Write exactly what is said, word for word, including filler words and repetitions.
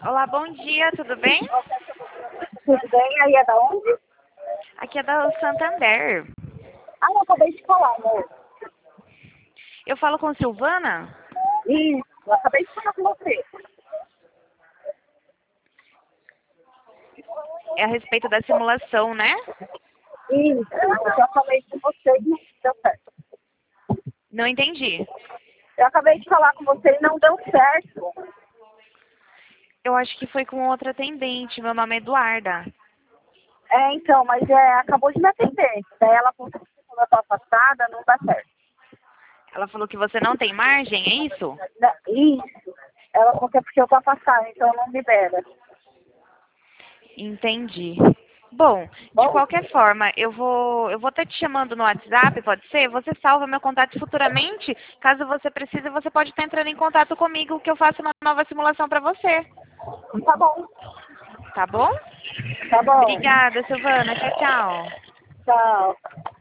Olá, bom dia, tudo bem? Tudo bem? Aí é da onde? Aqui é da Santander. Ah, eu acabei de falar, amor. Eu falo com Silvana? Isso, eu acabei de falar com você. É a respeito da simulação, né? Isso, eu já falei com você e não deu certo. Não entendi. Eu acabei de falar com você e não deu certo. Eu acho que foi com outra atendente. Meu nome é Eduarda. É, então, mas é, acabou de me atender. Daí ela falou que quando eu tô afastada, não dá certo. Ela falou que você não tem margem, é isso? Não, isso. Ela falou que é porque eu tô afastada, então não libera. Entendi. Bom, de Bom, qualquer forma, eu vou eu vou estar te chamando no WhatsApp, pode ser? Você salva meu contato futuramente. Caso você precise, você pode estar entrando em contato comigo que eu faço uma nova simulação para você. tá bom. Tá bom? Tá bom. Obrigada, Silvana. Tchau, tchau. Tchau.